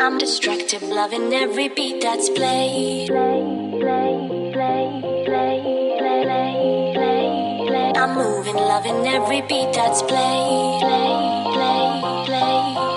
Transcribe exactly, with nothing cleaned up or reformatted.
I'm destructive, loving every beat that's played. I'm moving, loving every beat that's played.